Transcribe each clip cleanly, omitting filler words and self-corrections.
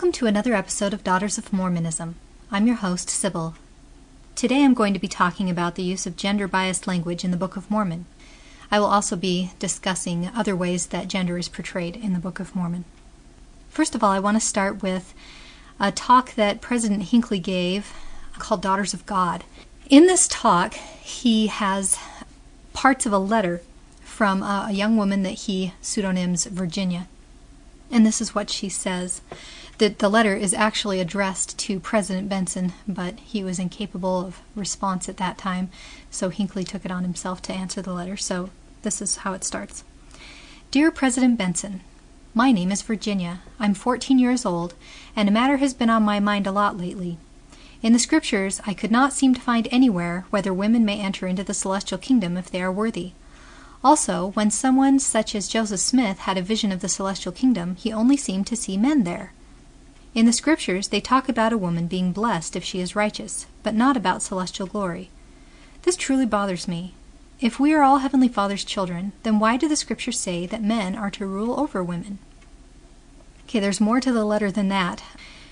Welcome to another episode of Daughters of Mormonism. I'm your host, Sybil. Today I'm going to be talking about the use of gender-biased language in the Book of Mormon. I will also be discussing other ways that gender is portrayed in the Book of Mormon. First of all, I want to start with a talk that President Hinckley gave called Daughters of God. In this talk, he has parts of a letter from a young woman that he pseudonyms Virginia. And this is what she says. The letter is actually addressed to President Benson, but he was incapable of response at that time, so Hinckley took it on himself to answer the letter. So this is how it starts. Dear President Benson, my name is Virginia. I'm 14 years old, and a matter has been on my mind a lot lately. In the scriptures, I could not seem to find anywhere whether women may enter into the celestial kingdom if they are worthy. Also, when someone such as Joseph Smith had a vision of the celestial kingdom, he only seemed to see men there. In the scriptures, they talk about a woman being blessed if she is righteous, but not about celestial glory. This truly bothers me. If we are all Heavenly Father's children, then why do the scriptures say that men are to rule over women? Okay, there's more to the letter than that,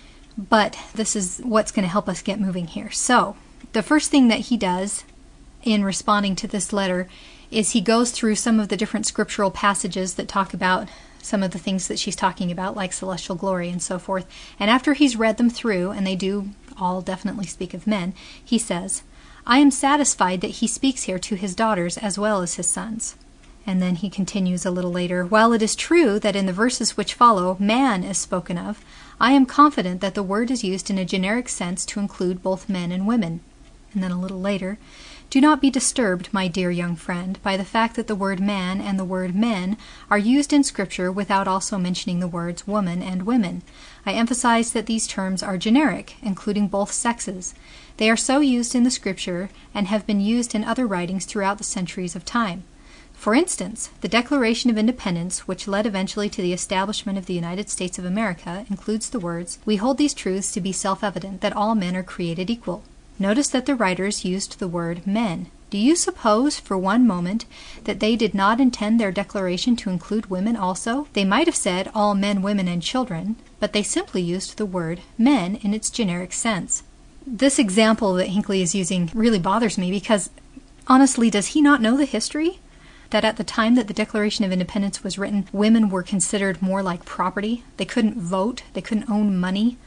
but this is what's going to help us get moving here. So, the first thing that he does in responding to this letter is he goes through some of the different scriptural passages that talk about some of the things that she's talking about, like celestial glory and so forth. And after he's read them through, and they do all definitely speak of men, he says, I am satisfied that he speaks here to his daughters as well as his sons. And then he continues a little later, while it is true that in the verses which follow, man is spoken of, I am confident that the word is used in a generic sense to include both men and women. And then a little later, do not be disturbed, my dear young friend, by the fact that the word man and the word men are used in Scripture without also mentioning the words woman and women. I emphasize that these terms are generic, including both sexes. They are so used in the Scripture and have been used in other writings throughout the centuries of time. For instance, the Declaration of Independence, which led eventually to the establishment of the United States of America, includes the words, we hold these truths to be self-evident that all men are created equal. Notice that the writers used the word men. Do you suppose for one moment that they did not intend their declaration to include women also? They might have said all men, women, and children, but they simply used the word men in its generic sense. This example that Hinckley is using really bothers me because, honestly, does he not know the history? That at the time that the Declaration of Independence was written, women were considered more like property. They couldn't vote. They couldn't own money.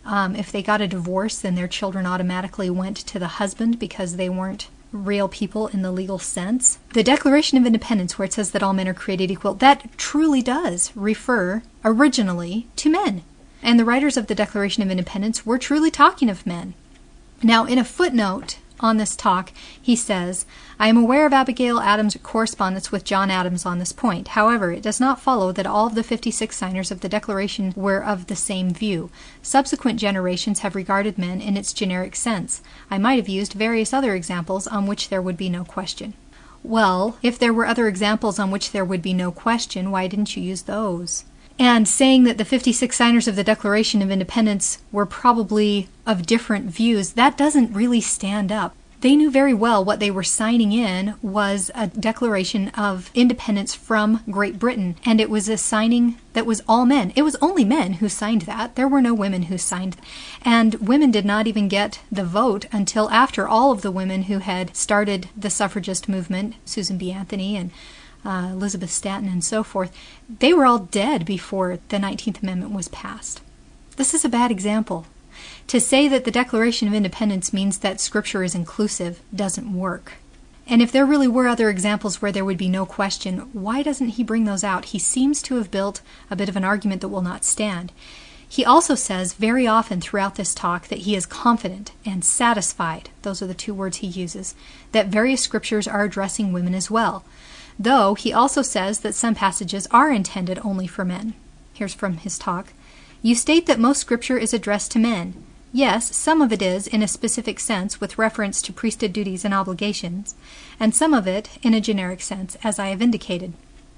If they got a divorce, then their children automatically went to the husband because they weren't real people in the legal sense. The Declaration of Independence, where it says that all men are created equal, that truly does refer originally to men. And the writers of the Declaration of Independence were truly talking of men. Now, in a footnote on this talk, he says, I am aware of Abigail Adams' correspondence with John Adams on this point. However, it does not follow that all of the 56 signers of the Declaration were of the same view. Subsequent generations have regarded men in its generic sense. I might have used various other examples on which there would be no question. Well, if there were other examples on which there would be no question, why didn't you use those? And saying that the 56 signers of the Declaration of Independence were probably of different views, that doesn't really stand up. They knew very well what they were signing in was a declaration of independence from Great Britain, and it was a signing that was all men. It was only men who signed that. There were no women who signed that. And women did not even get the vote until after all of the women who had started the suffragist movement, Susan B. Anthony and Elizabeth Stanton and so forth, they were all dead before the 19th Amendment was passed. This is a bad example. To say that the Declaration of Independence means that Scripture is inclusive doesn't work. And if there really were other examples where there would be no question, why doesn't he bring those out? He seems to have built a bit of an argument that will not stand. He also says very often throughout this talk that he is confident and satisfied, those are the two words he uses, that various scriptures are addressing women as well. Though he also says that some passages are intended only for men. Here's from his talk. You state that most scripture is addressed to men. Yes, some of it is in a specific sense with reference to priesthood duties and obligations, and some of it in a generic sense, as I have indicated.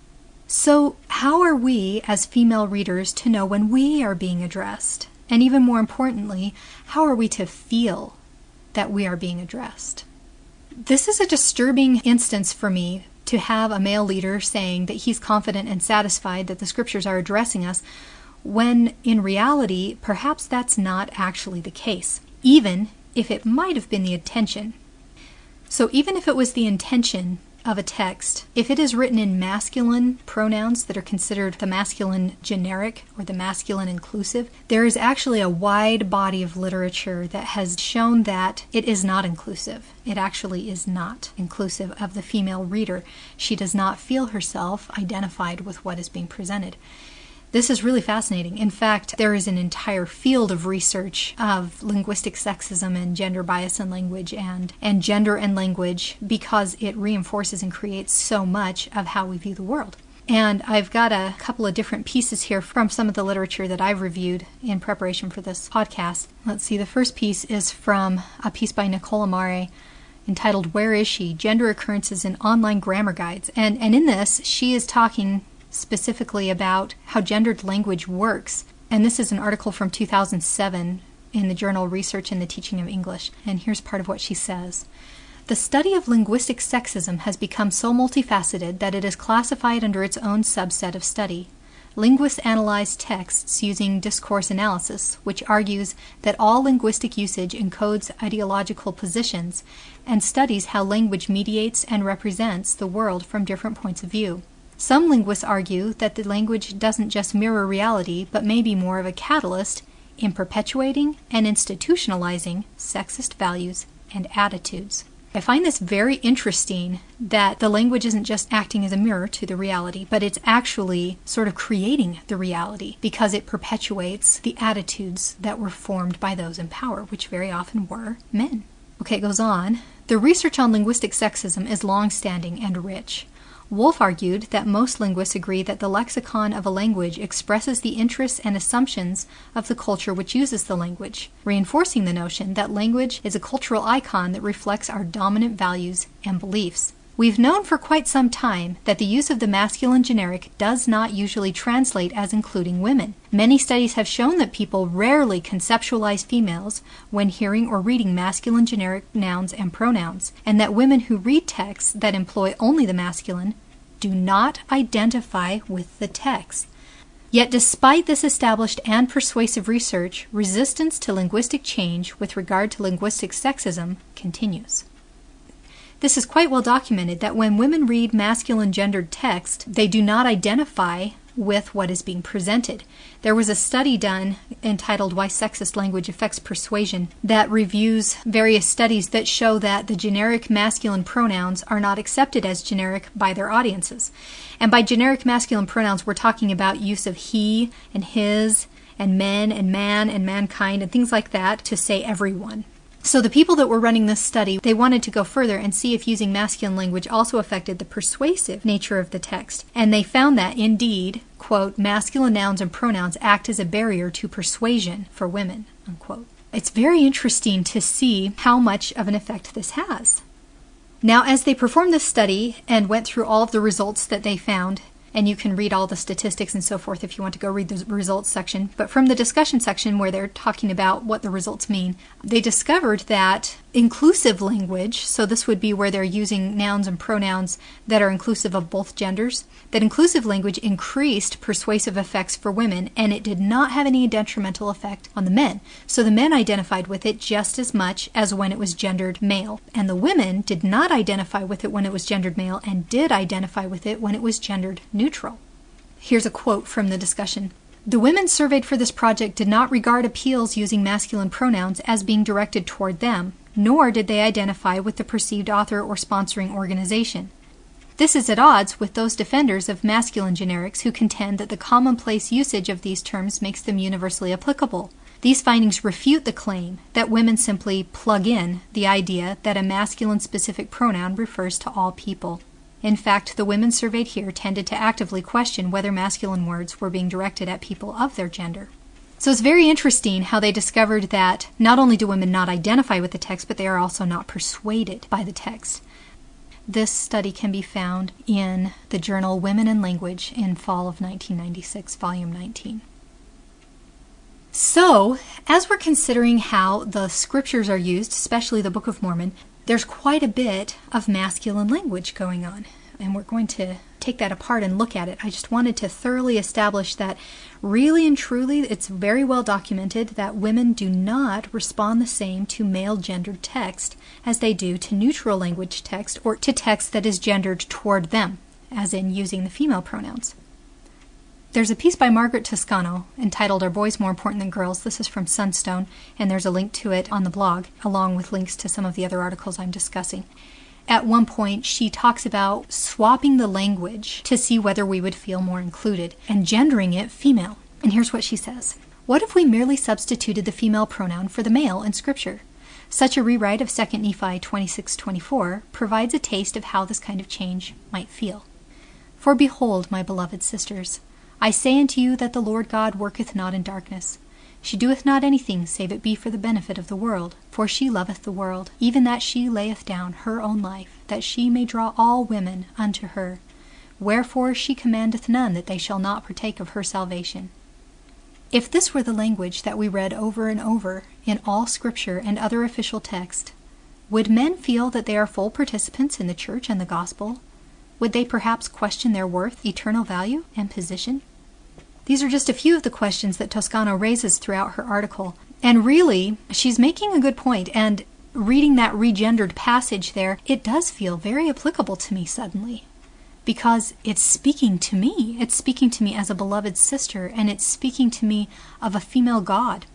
So how are we as female readers to know when we are being addressed? And even more importantly, how are we to feel that we are being addressed? This is a disturbing instance for me, to have a male leader saying that he's confident and satisfied that the scriptures are addressing us, when in reality, perhaps that's not actually the case, even if it might have been the intention. So even if it was the intention of a text, if it is written in masculine pronouns that are considered the masculine generic or the masculine inclusive, there is actually a wide body of literature that has shown that it is not inclusive. It actually is not inclusive of the female reader. She does not feel herself identified with what is being presented. This is really fascinating. In fact, there is an entire field of research of linguistic sexism and gender bias in language and gender and language because it reinforces and creates so much of how we view the world. And I've got a couple of different pieces here from some of the literature that I've reviewed in preparation for this podcast. Let's see, the first piece is from a piece by Nicole Amare entitled Where Is She? Gender Occurrences in Online Grammar Guides. And in this, she is talking specifically about how gendered language works. And this is an article from 2007 in the journal Research in the Teaching of English. And here's part of what she says. The study of linguistic sexism has become so multifaceted that it is classified under its own subset of study. Linguists analyze texts using discourse analysis, which argues that all linguistic usage encodes ideological positions and studies how language mediates and represents the world from different points of view. Some linguists argue that the language doesn't just mirror reality, but may be more of a catalyst in perpetuating and institutionalizing sexist values and attitudes. I find this very interesting that the language isn't just acting as a mirror to the reality, but it's actually sort of creating the reality because it perpetuates the attitudes that were formed by those in power, which very often were men. Okay, it goes on. The research on linguistic sexism is long-standing and rich. Wolff argued that most linguists agree that the lexicon of a language expresses the interests and assumptions of the culture which uses the language, reinforcing the notion that language is a cultural icon that reflects our dominant values and beliefs. We've known for quite some time that the use of the masculine generic does not usually translate as including women. Many studies have shown that people rarely conceptualize females when hearing or reading masculine generic nouns and pronouns, and that women who read texts that employ only the masculine do not identify with the text. Yet despite this established and persuasive research, resistance to linguistic change with regard to linguistic sexism continues. This is quite well documented that when women read masculine gendered text, they do not identify with what is being presented. There was a study done entitled Why Sexist Language Affects Persuasion that reviews various studies that show that the generic masculine pronouns are not accepted as generic by their audiences. And by generic masculine pronouns, we're talking about use of he and his and men and man and mankind and things like that to say everyone. So the people that were running this study, they wanted to go further and see if using masculine language also affected the persuasive nature of the text. And they found that, indeed, quote, masculine nouns and pronouns act as a barrier to persuasion for women, unquote. It's very interesting to see how much of an effect this has. Now, as they performed this study and went through all of the results that they found, and you can read all the statistics and so forth if you want to go read the results section. But from the discussion section where they're talking about what the results mean, they discovered that inclusive language, so this would be where they're using nouns and pronouns that are inclusive of both genders, that inclusive language increased persuasive effects for women, and it did not have any detrimental effect on the men. So the men identified with it just as much as when it was gendered male, and the women did not identify with it when it was gendered male and did identify with it when it was gendered neutral. Here's a quote from the discussion. The women surveyed for this project did not regard appeals using masculine pronouns as being directed toward them, nor did they identify with the perceived author or sponsoring organization. This is at odds with those defenders of masculine generics who contend that the commonplace usage of these terms makes them universally applicable. These findings refute the claim that women simply plug in the idea that a masculine-specific pronoun refers to all people. In fact, the women surveyed here tended to actively question whether masculine words were being directed at people of their gender. So it's very interesting how they discovered that not only do women not identify with the text, but they are also not persuaded by the text. This study can be found in the journal Women and Language in fall of 1996, volume 19. So, as we're considering how the scriptures are used, especially the Book of Mormon, there's quite a bit of masculine language going on. And we're going to take that apart and look at it. I just wanted to thoroughly establish that really and truly it's very well documented that women do not respond the same to male gendered text as they do to neutral language text or to text that is gendered toward them, as in using the female pronouns. There's a piece by Margaret Toscano entitled Are Boys More Important Than Girls? This is from Sunstone, and there's a link to it on the blog, along with links to some of the other articles I'm discussing. At one point, she talks about swapping the language to see whether we would feel more included, and gendering it female. And here's what she says. What if we merely substituted the female pronoun for the male in Scripture? Such a rewrite of 2 Nephi 26:24 provides a taste of how this kind of change might feel. For behold, my beloved sisters, I say unto you that the Lord God worketh not in darkness. She doeth not anything save it be for the benefit of the world. For she loveth the world, even that she layeth down her own life, that she may draw all women unto her. Wherefore she commandeth none that they shall not partake of her salvation. If this were the language that we read over and over in all Scripture and other official text, would men feel that they are full participants in the church and the gospel? Would they perhaps question their worth, eternal value, and position? These are just a few of the questions that Toscano raises throughout her article. And really, she's making a good point, and reading that regendered passage there, it does feel very applicable to me suddenly. Because it's speaking to me. It's speaking to me as a beloved sister, and it's speaking to me of a female God.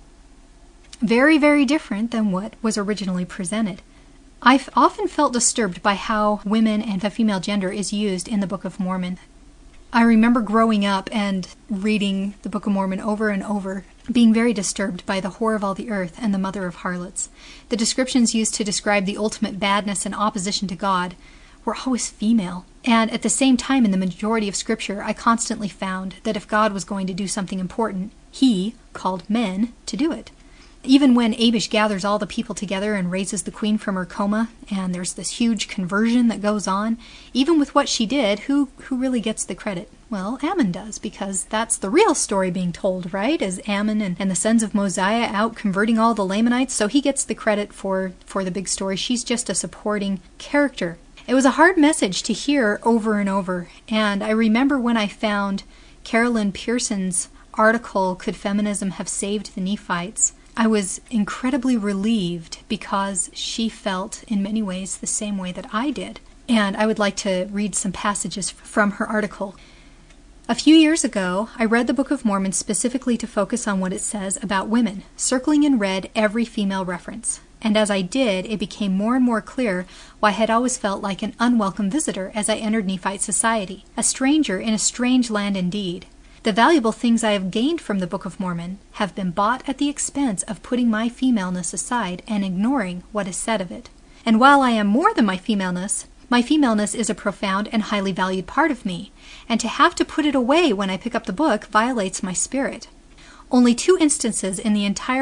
Very, very different than what was originally presented. I've often felt disturbed by how women and the female gender is used in the Book of Mormon. I remember growing up and reading the Book of Mormon over and over, being very disturbed by the whore of all the earth and the mother of harlots. The descriptions used to describe the ultimate badness and opposition to God were always female. And at the same time, in the majority of Scripture, I constantly found that if God was going to do something important, He called men to do it. Even when Abish gathers all the people together and raises the queen from her coma, and there's this huge conversion that goes on, even with what she did, who really gets the credit? Well, Ammon does, because that's the real story being told, right? Is Ammon and the sons of Mosiah out converting all the Lamanites, so he gets the credit for the big story. She's just a supporting character. It was a hard message to hear over and over, and I remember when I found Carolyn Pearson's article, Could Feminism Have Saved the Nephites? I was incredibly relieved because she felt in many ways the same way that I did. And I would like to read some passages from her article. A few years ago, I read the Book of Mormon specifically to focus on what it says about women, circling in red every female reference. And as I did, it became more and more clear why I had always felt like an unwelcome visitor as I entered Nephite society, a stranger in a strange land indeed. The valuable things I have gained from the Book of Mormon have been bought at the expense of putting my femaleness aside and ignoring what is said of it. And while I am more than my femaleness is a profound and highly valued part of me, and to have to put it away when I pick up the book violates my spirit. Only 2 instances in the entire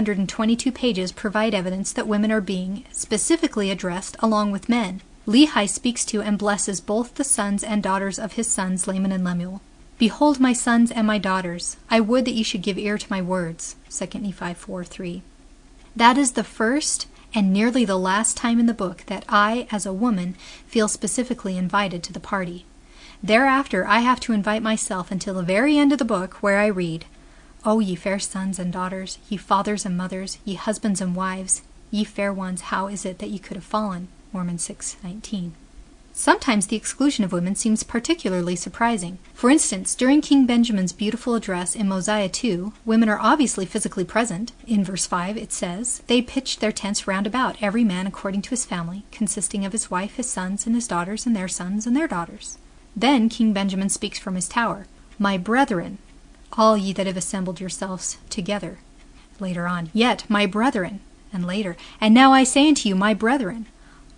522 pages provide evidence that women are being specifically addressed along with men. Lehi speaks to and blesses both the sons and daughters of his sons Laman and Lemuel. Behold, my sons and my daughters, I would that ye should give ear to my words. 2 Nephi 4:3. That is the first and nearly the last time in the book that I, as a woman, feel specifically invited to the party. Thereafter, I have to invite myself until the very end of the book, where I read, O ye fair sons and daughters, ye fathers and mothers, ye husbands and wives, ye fair ones, how is it that ye could have fallen? Mormon 6:19. Sometimes the exclusion of women seems particularly surprising. For instance, during King Benjamin's beautiful address in Mosiah 2, women are obviously physically present. In verse 5 it says, They pitched their tents round about, every man according to his family, consisting of his wife, his sons, and his daughters, and their sons, and their daughters. Then King Benjamin speaks from his tower, My brethren, all ye that have assembled yourselves together. Later on, Yet, my brethren, and later, And now I say unto you, my brethren,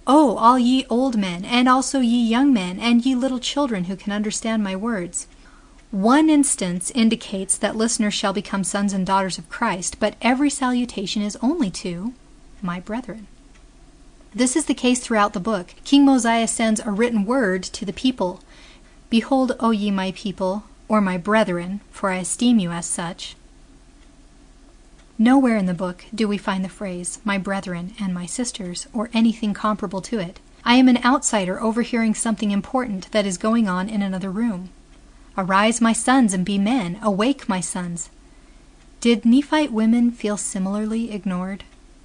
O all ye old men, and also ye young men, and ye little children who can understand my words. One instance indicates that listeners shall become sons and daughters of Christ, but every salutation is only to my brethren. This is the case throughout the book. King Mosiah sends a written word to the people. Behold, O ye my people, or my brethren, for I esteem you as such. Nowhere in the book do we find the phrase, my brethren and my sisters, or anything comparable to it. I am an outsider overhearing something important that is going on in another room. Arise, my sons, and be men. Awake, my sons. Did Nephite women feel similarly ignored?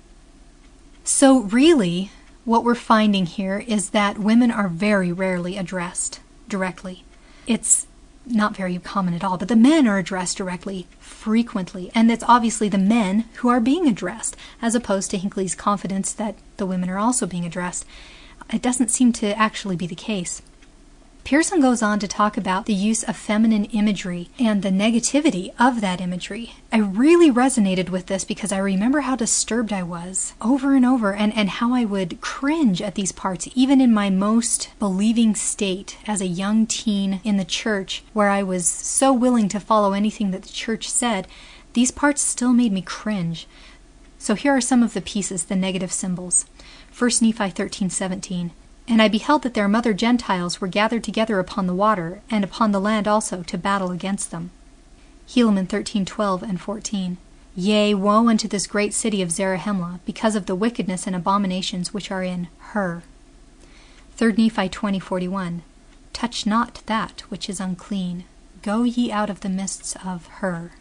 So really, what we're finding here is that women are very rarely addressed directly. It's not very common at all, but the men are addressed directly frequently, and it's obviously the men who are being addressed, as opposed to Hinckley's confidence that the women are also being addressed. It doesn't seem to actually be the case. Pearson goes on to talk about the use of feminine imagery and the negativity of that imagery. I really resonated with this because I remember how disturbed I was over and over, and how I would cringe at these parts, even in my most believing state as a young teen in the church, where I was so willing to follow anything that the church said. These parts still made me cringe. So here are some of the pieces, the negative symbols. 1 Nephi 13:17. And I beheld that their mother Gentiles were gathered together upon the water, and upon the land also, to battle against them. Helaman 13:12 and 14. Yea, woe unto this great city of Zarahemla, because of the wickedness and abominations which are in her. 3 Nephi 20:41. Touch not that which is unclean. Go ye out of the midst of her.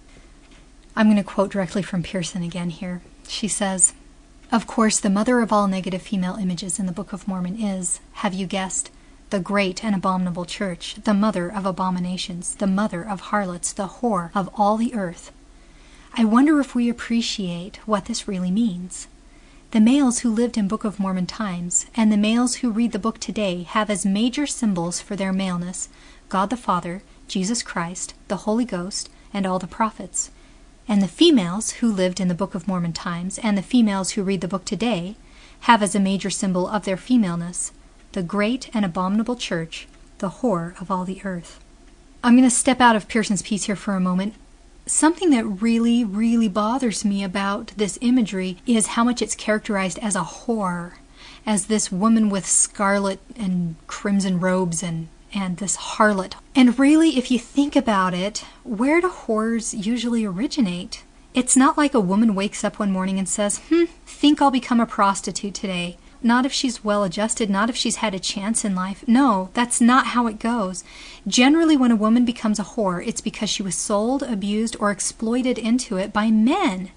I'm going to quote directly from Pearson again here. She says, of course, the mother of all negative female images in the Book of Mormon is, have you guessed, the great and abominable church, the mother of abominations, the mother of harlots, the whore of all the earth. I wonder if we appreciate what this really means. The males who lived in Book of Mormon times and the males who read the book today have as major symbols for their maleness God the Father, Jesus Christ, the Holy Ghost, and all the prophets. And the females who lived in the Book of Mormon times and the females who read the book today have as a major symbol of their femaleness the great and abominable church, the whore of all the earth. I'm going to step out of Pearson's piece here for a moment. Something that really, really bothers me about this imagery is how much it's characterized as a whore, as this woman with scarlet and crimson robes and this harlot. And really, if you think about it, where do whores usually originate? It's not like a woman wakes up one morning and says, think I'll become a prostitute today. Not if she's well adjusted, not if she's had a chance in life. No, that's not how it goes. Generally, when a woman becomes a whore, it's because she was sold, abused, or exploited into it by men.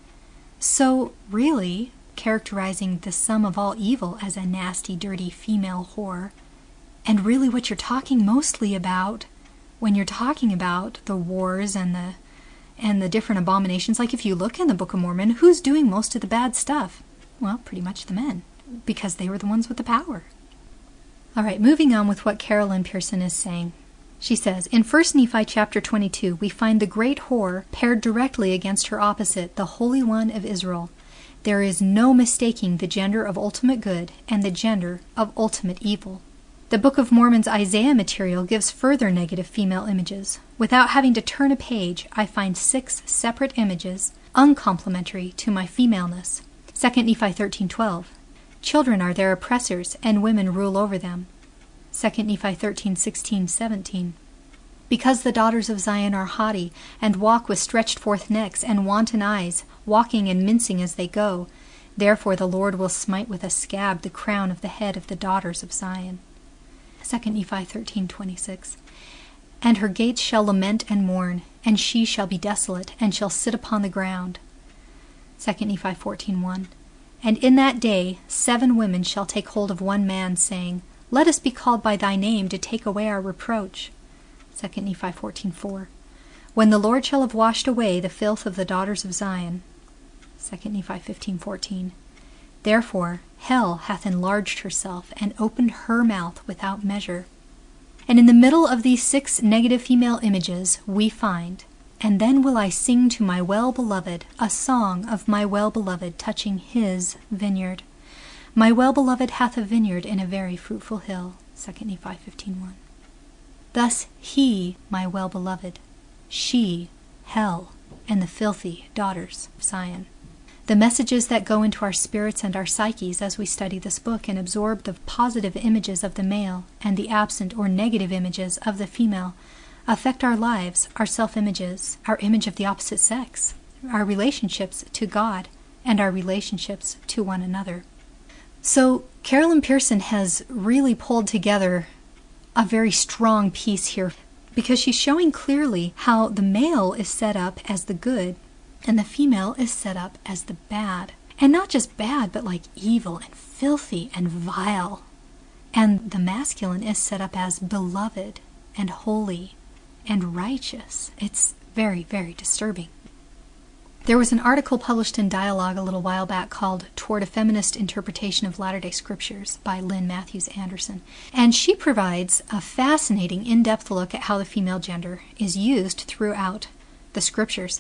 So, really, characterizing the sum of all evil as a nasty, dirty female whore, and really what you're talking mostly about when you're talking about the wars and the different abominations, like if you look in the Book of Mormon, who's doing most of the bad stuff? Well, pretty much the men, because they were the ones with the power. All right, moving on with what Carolyn Pearson is saying. She says, in 1 Nephi chapter 22, we find the great whore paired directly against her opposite, the Holy One of Israel. There is no mistaking the gender of ultimate good and the gender of ultimate evil. The Book of Mormon's Isaiah material gives further negative female images. Without having to turn a page, I find 6 separate images, uncomplimentary to my femaleness. 2 Nephi 13:12. Children are their oppressors, and women rule over them. 2 Nephi 13:16-17. Because the daughters of Zion are haughty, and walk with stretched forth necks and wanton eyes, walking and mincing as they go, therefore the Lord will smite with a scab the crown of the head of the daughters of Zion. 2 Nephi 13:26. And her gates shall lament and mourn, and she shall be desolate, and shall sit upon the ground. 2 Nephi 14:1. And in that day 7 women shall take hold of one man, saying, Let us be called by thy name to take away our reproach. 2 Nephi 14:4. When the Lord shall have washed away the filth of the daughters of Zion. 2 Nephi 15:14. Therefore hell hath enlarged herself, and opened her mouth without measure. And in the middle of these 6 negative female images we find, And then will I sing to my well-beloved a song of my well-beloved touching his vineyard. My well-beloved hath a vineyard in a very fruitful hill. 2 Nephi 15:1. Thus he, my well-beloved, she, hell, and the filthy daughters of Zion. The messages that go into our spirits and our psyches as we study this book and absorb the positive images of the male and the absent or negative images of the female affect our lives, our self-images, our image of the opposite sex, our relationships to God, and our relationships to one another. So Carolyn Pearson has really pulled together a very strong piece here, because she's showing clearly how the male is set up as the good and the female is set up as the bad. And not just bad, but like evil and filthy and vile. And the masculine is set up as beloved and holy and righteous. It's very, very disturbing. There was an article published in Dialogue a little while back called Toward a Feminist Interpretation of Latter-day Scriptures by Lynn Matthews Anderson. And she provides a fascinating, in-depth look at how the female gender is used throughout the scriptures.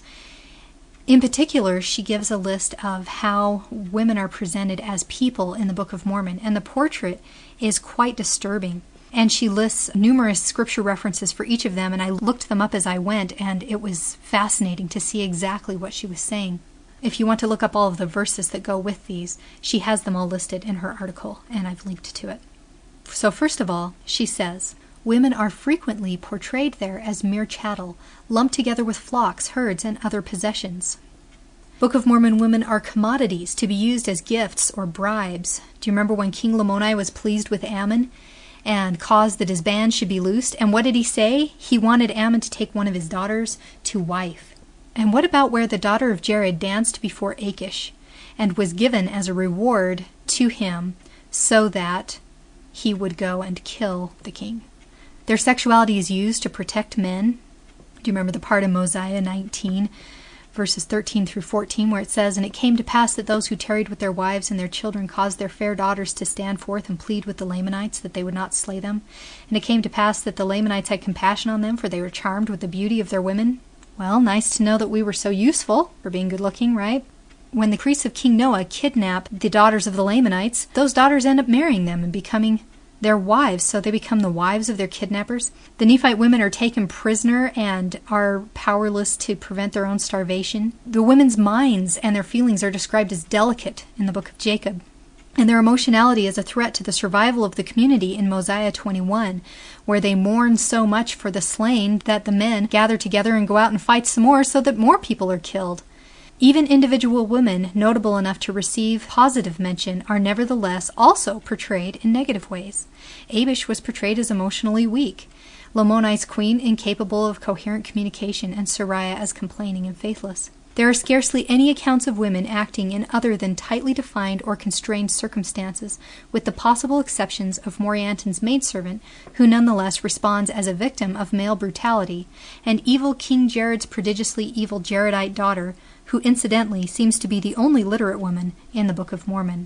In particular, she gives a list of how women are presented as people in the Book of Mormon, and the portrait is quite disturbing. And she lists numerous scripture references for each of them, and I looked them up as I went, and it was fascinating to see exactly what she was saying. If you want to look up all of the verses that go with these, she has them all listed in her article, and I've linked to it. So first of all, she says, women are frequently portrayed there as mere chattel, lumped together with flocks, herds, and other possessions. Book of Mormon women are commodities to be used as gifts or bribes. Do you remember when King Lamoni was pleased with Ammon and caused that his band should be loosed? And what did he say? He wanted Ammon to take one of his daughters to wife. And what about where the daughter of Jared danced before Achish and was given as a reward to him so that he would go and kill the king? Their sexuality is used to protect men. Do you remember the part in Mosiah 19, verses 13 through 14, where it says, And it came to pass that those who tarried with their wives and their children caused their fair daughters to stand forth and plead with the Lamanites that they would not slay them. And it came to pass that the Lamanites had compassion on them, for they were charmed with the beauty of their women. Well, nice to know that we were so useful for being good-looking, right? When the priests of King Noah kidnap the daughters of the Lamanites, those daughters end up marrying them and becoming their wives, so they become the wives of their kidnappers. The Nephite women are taken prisoner and are powerless to prevent their own starvation. The women's minds and their feelings are described as delicate in the book of Jacob, and their emotionality is a threat to the survival of the community in Mosiah 21, where they mourn so much for the slain that the men gather together and go out and fight some more so that more people are killed. Even individual women notable enough to receive positive mention are nevertheless also portrayed in negative ways. Abish was portrayed as emotionally weak, Lamoni's queen incapable of coherent communication, and Sariah as complaining and faithless. There are scarcely any accounts of women acting in other than tightly defined or constrained circumstances, with the possible exceptions of Morianton's maidservant, who nonetheless responds as a victim of male brutality, and evil King Jared's prodigiously evil Jaredite daughter, who incidentally seems to be the only literate woman in the Book of Mormon.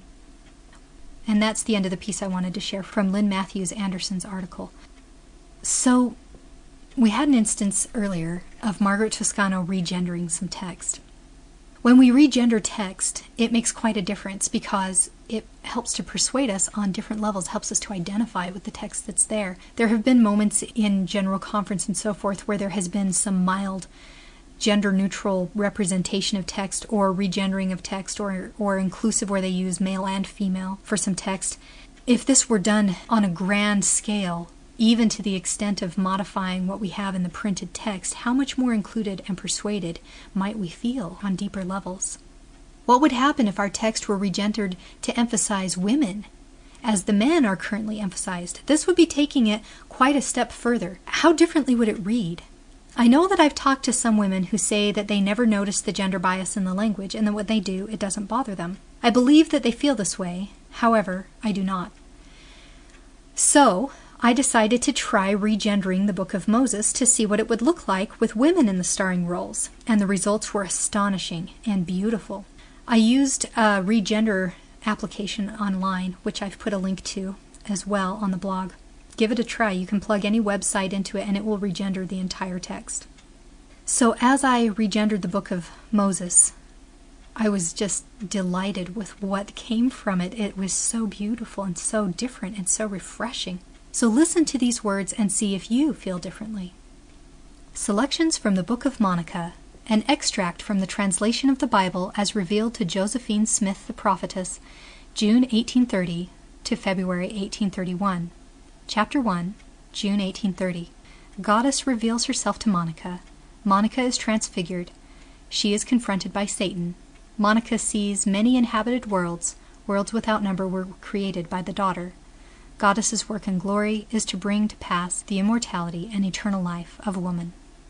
And that's the end of the piece I wanted to share from Lynn Matthews Anderson's article. So, we had an instance earlier of Margaret Toscano regendering some text. When we regender text, it makes quite a difference because it helps to persuade us on different levels, helps us to identify with the text that's there. There have been moments in General Conference and so forth where there has been some mild gender-neutral representation of text or regendering of text or inclusive where they use male and female for some text. If this were done on a grand scale, even to the extent of modifying what we have in the printed text, how much more included and persuaded might we feel on deeper levels? What would happen if our text were regendered to emphasize women as the men are currently emphasized? This would be taking it quite a step further. How differently would it read? I know that I've talked to some women who say that they never notice the gender bias in the language and that when they do, it doesn't bother them. I believe that they feel this way. However, I do not. So, I decided to try regendering the Book of Moses to see what it would look like with women in the starring roles, and the results were astonishing and beautiful. I used a regender application online, which I've put a link to as well on the blog. Give it a try. You can plug any website into it and it will regender the entire text. So as I regendered the Book of Moses, I was just delighted with what came from it. It was so beautiful and so different and so refreshing. So listen to these words and see if you feel differently. Selections from the Book of Monica, an extract from the translation of the Bible as revealed to Josephine Smith the prophetess, June 1830 to February 1831. Chapter 1, June 1830. Goddess reveals herself to Monica. Monica is transfigured. She is confronted by Satan. Monica sees many inhabited worlds, Worlds without number were created by the daughter. Goddess's work and glory is to bring to pass the immortality and eternal life of woman.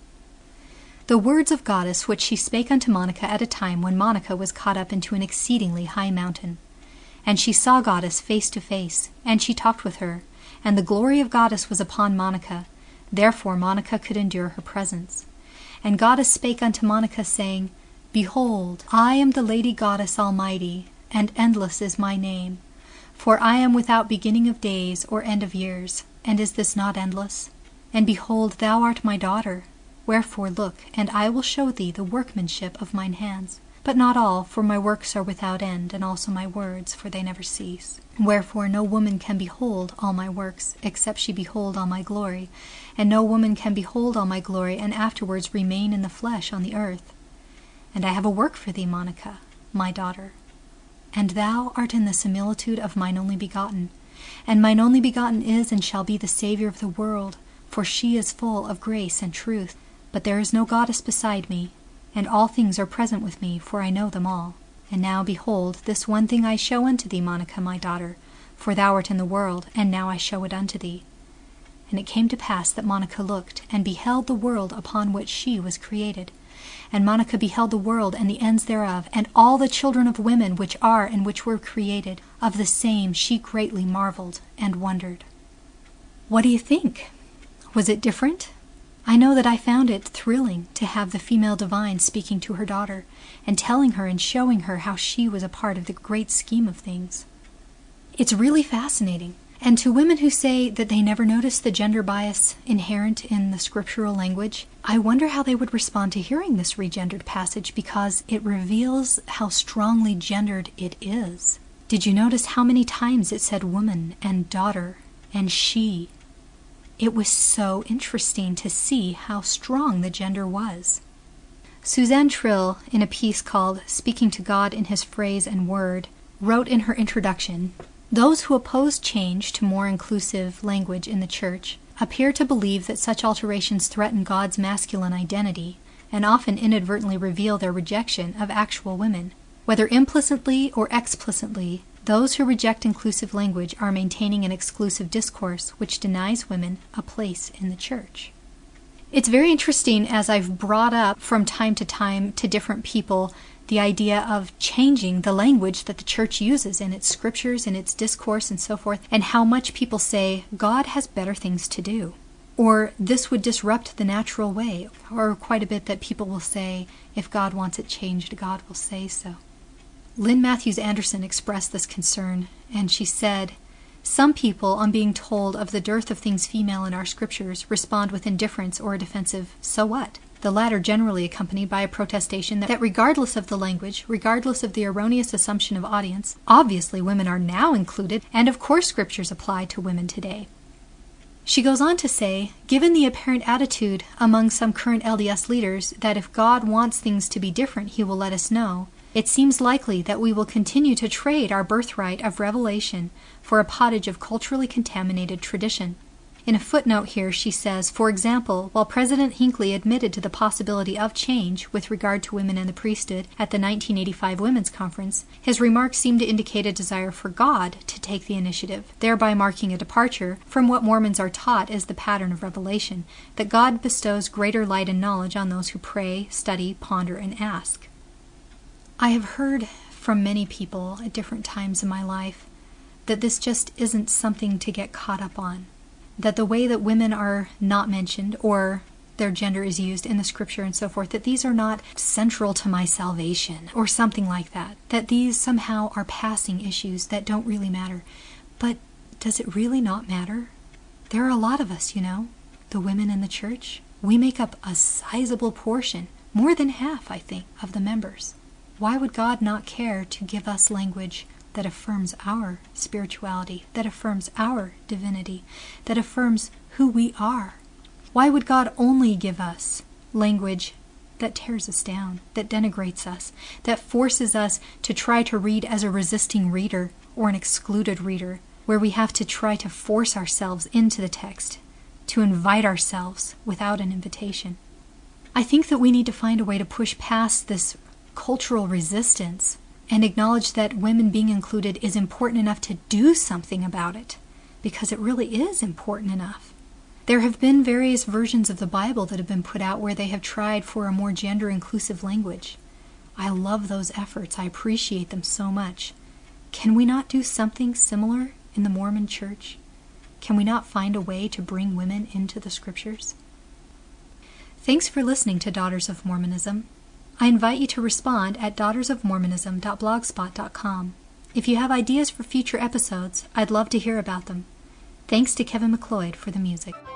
The words of Goddess which she spake unto Monica at a time when Monica was caught up into an exceedingly high mountain. And she saw Goddess face to face, and she talked with her, and the glory of Goddess was upon Monica, therefore Monica could endure her presence. And Goddess spake unto Monica, saying, Behold, I am the Lady Goddess Almighty, and endless is my name. For I am without beginning of days or end of years, and is this not endless? And behold, thou art my daughter. Wherefore look, and I will show thee the workmanship of mine hands. But not all, for my works are without end, and also my words, for they never cease. Wherefore no woman can behold all my works, except she behold all my glory, and no woman can behold all my glory, and afterwards remain in the flesh on the earth. And I have a work for thee, Monica, my daughter. And thou art in the similitude of mine only begotten, and mine only begotten is and shall be the Saviour of the world, for she is full of grace and truth. But there is no goddess beside me, and all things are present with me, for I know them all. And now, behold, this one thing I show unto thee, Monica, my daughter, for thou art in the world, and now I show it unto thee. And it came to pass that Monica looked, and beheld the world upon which she was created. And Monica beheld the world and the ends thereof, and all the children of women which are and which were created. Of the same she greatly marveled and wondered. What do you think? Was it different? I know that I found it thrilling to have the female divine speaking to her daughter, and telling her and showing her how she was a part of the great scheme of things. It's really fascinating. And to women who say that they never noticed the gender bias inherent in the scriptural language, I wonder how they would respond to hearing this regendered passage, because it reveals how strongly gendered it is. Did you notice how many times it said woman and daughter and she? It was so interesting to see how strong the gender was. Suzanne Trill, in a piece called Speaking to God in His Phrase and Word, wrote in her introduction, Those who oppose change to more inclusive language in the Church appear to believe that such alterations threaten God's masculine identity and often inadvertently reveal their rejection of actual women. Whether implicitly or explicitly, those who reject inclusive language are maintaining an exclusive discourse which denies women a place in the Church. It's very interesting, as I've brought up from time to different people, the idea of changing the language that the Church uses in its scriptures, in its discourse, and so forth, and how much people say, God has better things to do, or this would disrupt the natural way, or quite a bit that people will say, if God wants it changed, God will say so. Lynn Matthews Anderson expressed this concern, and she said, Some people, on being told of the dearth of things female in our scriptures, respond with indifference or a defensive, so what? The latter generally accompanied by a protestation that regardless of the language, regardless of the erroneous assumption of audience, obviously women are now included, and of course scriptures apply to women today. She goes on to say, given the apparent attitude among some current LDS leaders that if God wants things to be different, He will let us know, it seems likely that we will continue to trade our birthright of revelation for a pottage of culturally contaminated tradition. In a footnote here, she says, for example, while President Hinckley admitted to the possibility of change with regard to women in the priesthood at the 1985 Women's Conference, his remarks seem to indicate a desire for God to take the initiative, thereby marking a departure from what Mormons are taught as the pattern of revelation, that God bestows greater light and knowledge on those who pray, study, ponder, and ask. I have heard from many people at different times in my life that this just isn't something to get caught up on. That the way that women are not mentioned or their gender is used in the scripture and so forth, that these are not central to my salvation or something like that. That these somehow are passing issues that don't really matter. But does it really not matter? There are a lot of us, the women in the church. We make up a sizable portion, more than half, I think, of the members. Why would God not care to give us language that affirms our spirituality, that affirms our divinity, that affirms who we are? Why would God only give us language that tears us down, that denigrates us, that forces us to try to read as a resisting reader or an excluded reader, where we have to try to force ourselves into the text, to invite ourselves without an invitation? I think that we need to find a way to push past this cultural resistance and acknowledge that women being included is important enough to do something about it, because it really is important enough. There have been various versions of the Bible that have been put out where they have tried for a more gender-inclusive language. I love those efforts. I appreciate them so much. Can we not do something similar in the Mormon Church? Can we not find a way to bring women into the Scriptures? Thanks for listening to Daughters of Mormonism. I invite you to respond at daughtersofmormonism.blogspot.com. If you have ideas for future episodes, I'd love to hear about them. Thanks to Kevin MacLeod for the music.